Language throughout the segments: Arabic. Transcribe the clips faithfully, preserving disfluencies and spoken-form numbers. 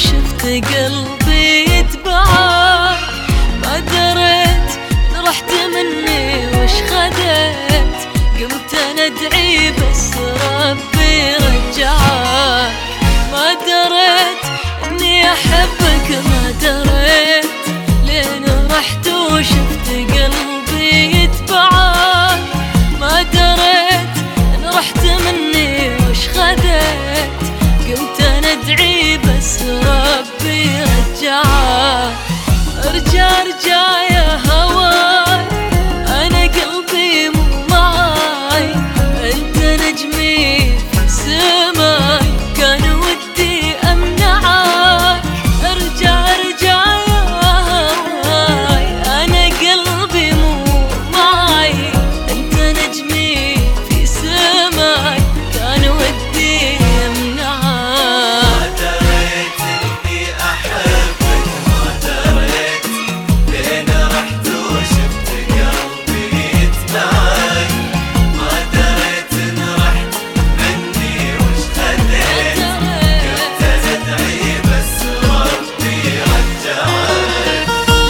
وشفت قلبي يتبعك، ما دريت إن رحت مني وش خذيت، قمت أنا أدعي بس ربي رجعك. ما دريت إني أحبك، ما دريت لين رحت وشفت قلبي يتبعك، ما دريت إن رحت مني وش خذيت، قمت أنا أدعي بس ربي رجعك. ارجع ارجع يا هواي، أنا قلبي مو معاي، أنت نجمي في سماي، كان ودي أمنعك. ارجع ارجع يا هواي، أنا قلبي مو معاي، أنت نجمي في سماي، كان ودي أمنعك. ما دريت إني أحبك، ما دريت لين رحت وشفت قلبي يتبعك، ما دريت إن رحت مني وش خذيت، قمت أدعي بس ربي رجعك.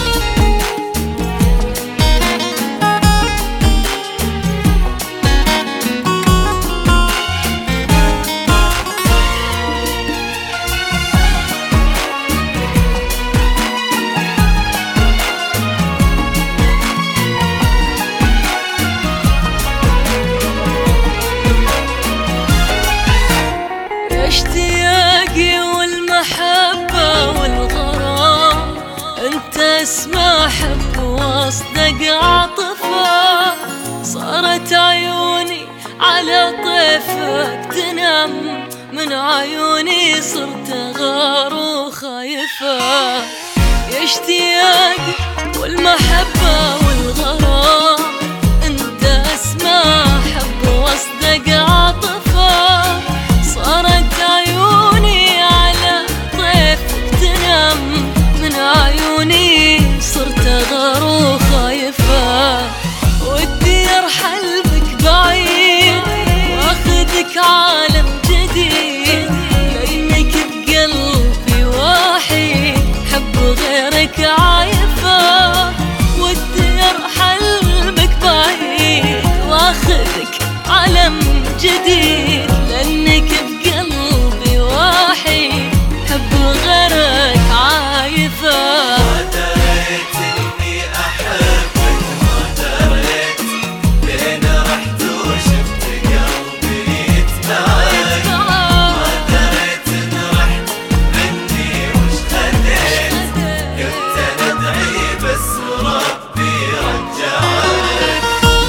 اشتياقي والمحبة والغرام، انت اسمع حب واصدق عاطفة، صارت عيوني على طيفك تنام، من عيوني صرت غار وخايفة. يا اشتياقي والمحبة والغرام، انت اسمع حب واصدق عاطفة، صارت عيوني على طيفك تنام، من عيوني صرت غار وخايفة. ودي ارحل بك بعيد واخذك عالم جديد، لانك بقلبي وحيد، حب غيرك عايفة. ودي ارحل بك بعيد واخذك عالم جديد، لانك بقلبي وحيد، حب غيرك عايفة. ما دريت إني أحبك، ما دريت لين رحت وشفت قلبي يتبعك، ما دريت إن رحت مني وش خذيت، قمت أنا أدعي بس ربي رجعك.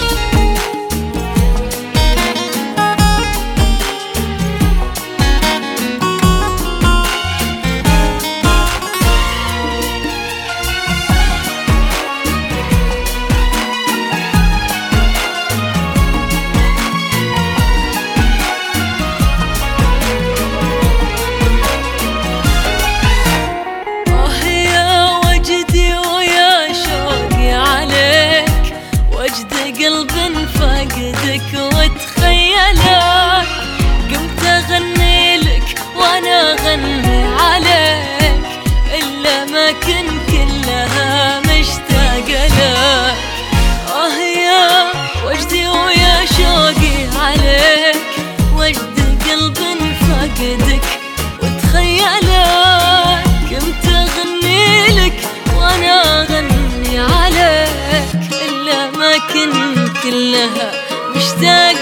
آه يا وجدي ويا شوقي عليك، وجد قلب فاقدك وتخيلك، قمت أغني لك وأنا أغني عليك، إلا ما كن كلها مشتاقة لك. آه يا وجدي ويا شوقي عليك، وجد قلب فاقدك وتخيلك، قمت أغني لك وأنا أغني عليك، إلا ما كن كلها مشتاقة